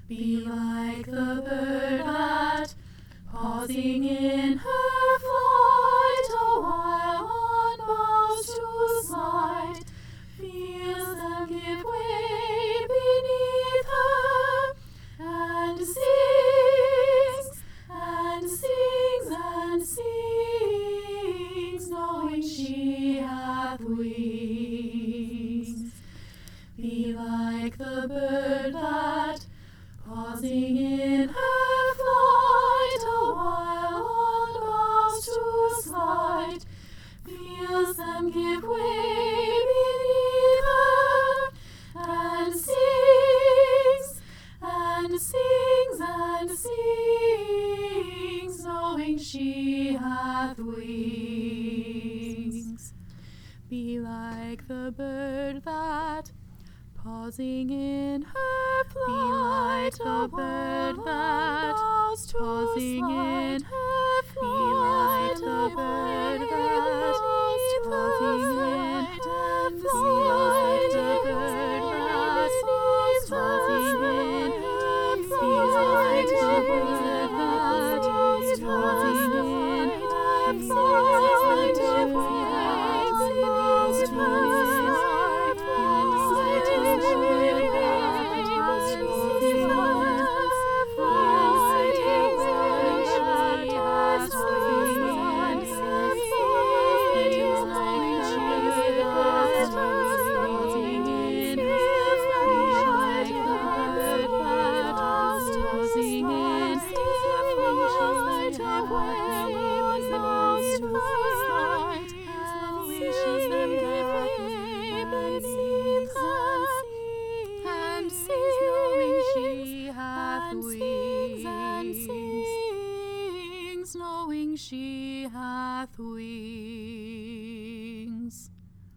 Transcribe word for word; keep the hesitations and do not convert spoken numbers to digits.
Be like the bird that, pausing in her flight, a while on boughs to slide, feels them give way beneath her, and sings, and sings, and sings, knowing she hath wings. Be like the bird that, pausing in her flight, a while on boughs to slide, feels them give way beneath her, and sings, and sings, and sings, knowing she hath wings. Be like the bird that, pausing in her flight, be like the bird that, pausing in her flight, be like the bird that, pausing in her flight, be like the bird that, pausing in her flight, be like the bird that, pausing in her flight, knowing she hath wings.